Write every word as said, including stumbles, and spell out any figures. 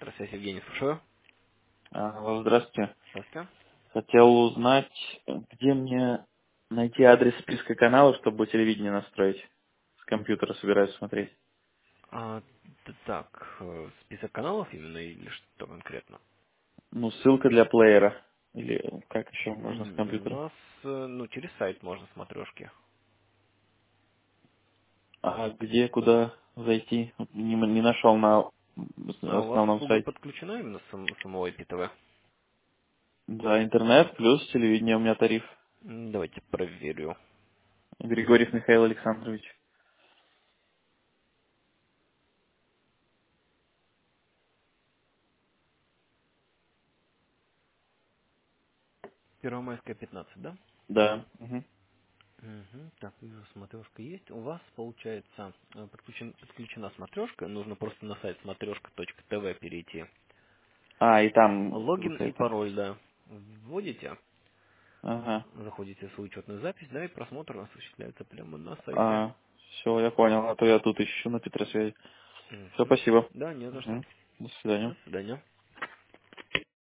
Здравствуйте, Евгений, слушаю. Алло, здравствуйте. Здравствуйте. Хотел узнать, где мне найти адрес списка каналов, чтобы телевидение настроить. С компьютера собираюсь смотреть. А, т- так, э, список каналов именно или что конкретно? Ну, ссылка для плеера. Или как еще можно с М, У компьютера. нас, э, ну, через сайт можно смотрешки. А где, куда зайти? Не, не нашел на А у вас основном услуга сайте. подключена именно сам, самого I P T V? Да, интернет плюс телевидение у меня тариф. М, Давайте проверю. Григорьев Михаил Александрович. Первомайская, пятнадцать, да? Да. Мгм. Мгм. Так, вижу, смотрешка есть. У вас, получается, э, подключен- подключена смотрешка. Нужно просто на сайт смотрешка точка тв перейти. А, и там Логин ссылка и это. пароль, да. Вводите, Ага. заходите в свою учетную запись, да, и просмотр осуществляется прямо на сайте. А, все, я понял. А то я тут ищу на Петросвязи. Все, Мгм. спасибо. Да, не за что. Мгм. До свидания. До свидания.